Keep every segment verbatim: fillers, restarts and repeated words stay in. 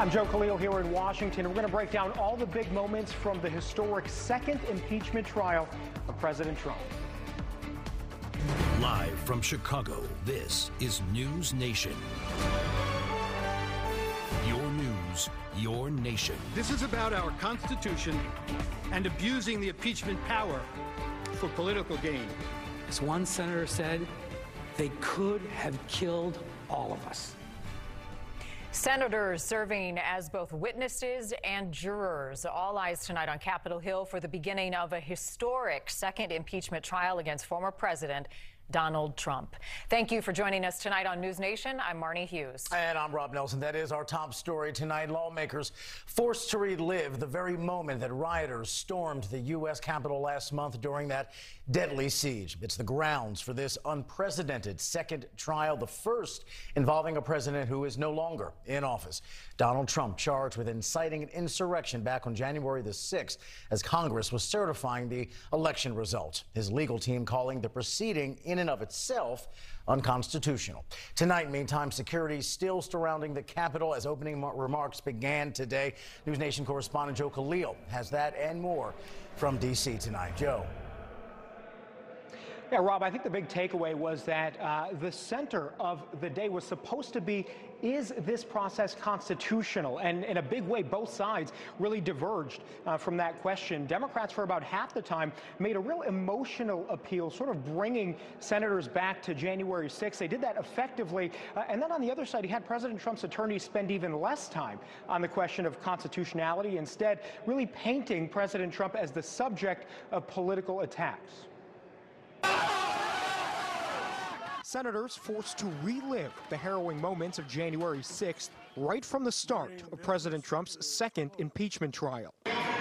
I'm Joe Khalil here in Washington. We're going to break down all the big moments from the historic second impeachment trial of President Trump. Live from Chicago, this is News Nation. Your news, your nation. This is about our Constitution and abusing the impeachment power for political gain. As one senator said, they could have killed all of us. Senators serving as both witnesses and jurors. All eyes tonight on Capitol Hill for the beginning of a historic second impeachment trial against former President Donald Trump. Thank you for joining us tonight on News Nation. I'm Marnie Hughes. And I'm Rob Nelson. That is our top story tonight. Lawmakers forced to relive the very moment that rioters stormed the U S Capitol last month during that deadly siege. It's the grounds for this unprecedented second trial, the first involving a president who is no longer in office. Donald Trump charged with inciting an insurrection back on January the sixth as Congress was certifying the election results. His legal team calling the proceeding in and of itself unconstitutional. Tonight, meantime, security still surrounding the Capitol as opening remarks began today. News Nation correspondent Joe Khalil has that and more from D C tonight. Joe. Yeah, Rob, I think the big takeaway was that uh, the center of the day was supposed to be, is this process constitutional? And in a big way, both sides really diverged uh, from that question. Democrats, for about half the time, made a real emotional appeal, sort of bringing senators back to January sixth. They did that effectively. Uh, and then on the other side, you had President Trump's attorneys spend even less time on the question of constitutionality, instead really painting President Trump as the subject of political attacks. Senators forced to relive the harrowing moments of January sixth right from the start of President Trump's second impeachment trial.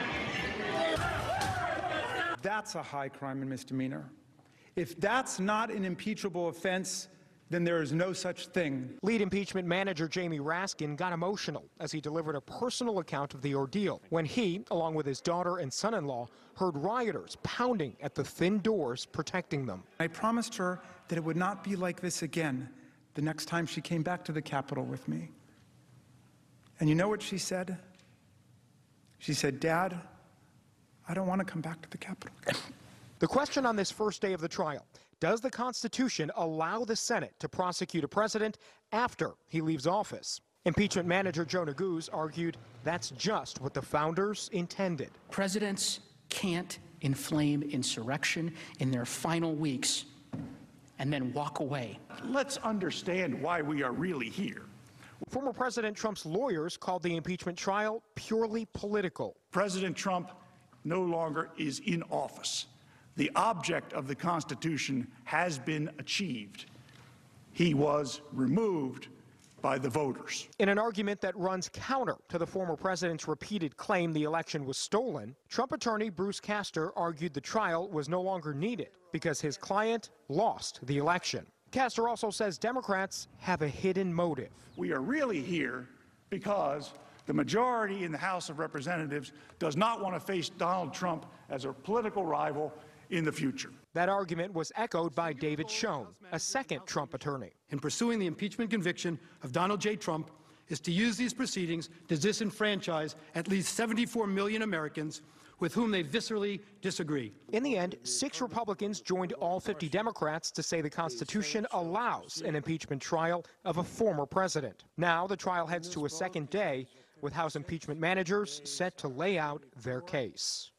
That's a high crime and misdemeanor. If that's not an impeachable offense, then there is no such thing. Lead impeachment manager Jamie Raskin got emotional as he delivered a personal account of the ordeal when he, along with his daughter and son-in-law, heard rioters pounding at the thin doors protecting them. I promised her that it would not be like this again the next time she came back to the Capitol with me. And you know what she said? She said, "Dad, I don't want to come back to the Capitol." The question on this first day of the trial: does the Constitution allow the Senate to prosecute a president after he leaves office? Impeachment manager Joe Neguse argued that's just what the founders intended. Presidents can't inflame insurrection in their final weeks and then walk away. Let's understand why we are really here. Former President Trump's lawyers called the impeachment trial purely political. President Trump no longer is in office. The object of the Constitution has been achieved. He was removed by the voters. In an argument that runs counter to the former president's repeated claim the election was stolen, Trump attorney Bruce Castor argued the trial was no longer needed because his client lost the election. Castor also says Democrats have a hidden motive. We are really here because the majority in the House of Representatives does not want to face Donald Trump as a political rival in the future. That argument was echoed by David Schoen, a second Trump attorney. In pursuing the impeachment conviction of Donald J. Trump is to use these proceedings to disenfranchise at least seventy-four million Americans with whom they viscerally disagree. In the end, six Republicans joined all fifty Democrats to say the Constitution allows an impeachment trial of a former president. Now the trial heads to a second day, with House impeachment managers set to lay out their case.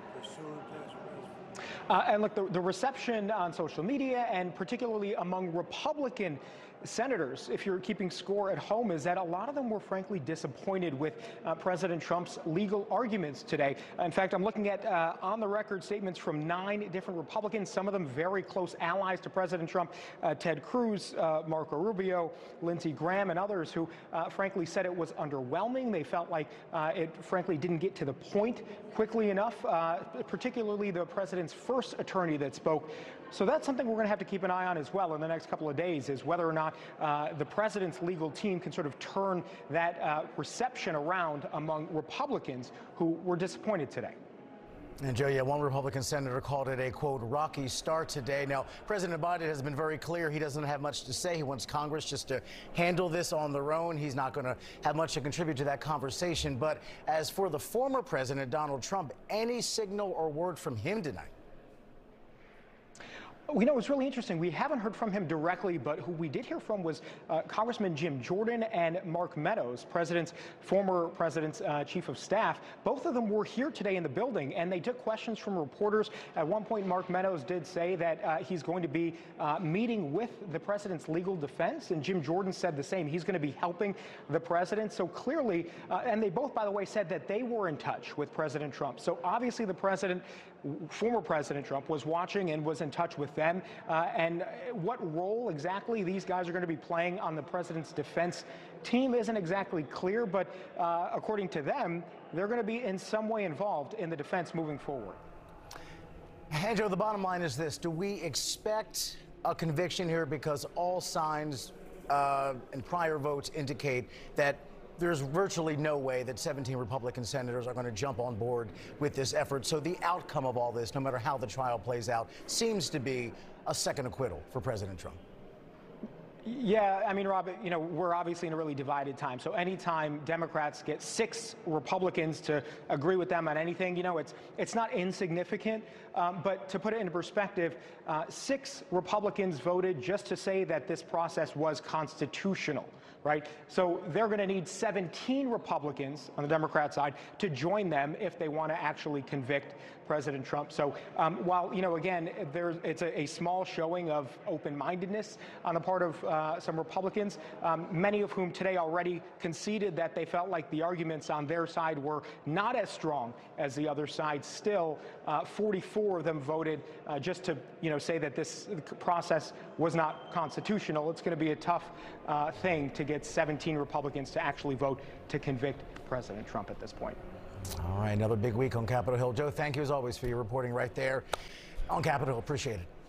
Uh, and look, the, the reception on social media, and particularly among Republican senators, if you're keeping score at home, is that a lot of them were frankly disappointed with uh, President Trump's legal arguments today. In fact, I'm looking at uh, on-the-record statements from nine different Republicans, some of them very close allies to President Trump, uh, Ted Cruz, uh, Marco Rubio, Lindsey Graham, and others who uh, frankly said it was underwhelming. They felt like uh, it frankly didn't get to the point quickly enough, uh, particularly the president's first attorney that spoke. So that's something we're going to have to keep an eye on as well in the next couple of days, is whether or not uh, the president's legal team can sort of turn that uh, reception around among Republicans who were disappointed today. And Joe, yeah, one Republican senator called it a, quote, rocky start today. Now, President Biden has been very clear he doesn't have much to say. He wants Congress just to handle this on their own. He's not going to have much to contribute to that conversation. But as for the former president, Donald Trump, any signal or word from him tonight? You know, it was really interesting. We haven't heard from him directly, but who we did hear from was uh, Congressman Jim Jordan and Mark Meadows, president's former president's uh, chief of staff. Both of them were here today in the building, and they took questions from reporters. At one point, Mark Meadows did say that uh, he's going to be uh, meeting with the president's legal defense, and Jim Jordan said the same. He's going to be helping the president. So clearly, uh, and they both, by the way, said that they were in touch with President Trump. So obviously, the president, former President Trump, was watching and was in touch with them. Uh, and what role exactly these guys are going to be playing on the president's defense team isn't exactly clear, but uh, according to them, they're going to be in some way involved in the defense moving forward. Hey, Joe, the bottom line is this. Do we expect a conviction here? Because all signs uh, and prior votes indicate that there's virtually no way that seventeen Republican senators are going to jump on board with this effort. So the outcome of all this, no matter how the trial plays out, seems to be a second acquittal for President Trump. Yeah, I mean, Rob, you know, we're obviously in a really divided time. So anytime Democrats get six Republicans to agree with them on anything, you know, it's it's not insignificant. Um, but to put it into perspective, uh, six Republicans voted just to say that this process was constitutional. Right? So they're going to need seventeen Republicans on the Democrat side to join them if they want to actually convict President Trump. So um, while, you know, again, there's, it's a, a small showing of open-mindedness on the part of uh, some Republicans, um, many of whom today already conceded that they felt like the arguments on their side were not as strong as the other side. Still, uh, forty-four of them voted uh, just to, you know, say that this process was not constitutional. It's going to be a tough uh, thing to get seventeen Republicans to actually vote to convict President Trump at this point. All right, another big week on Capitol Hill. Joe, thank you as always for your reporting right there on Capitol Hill. Appreciate it.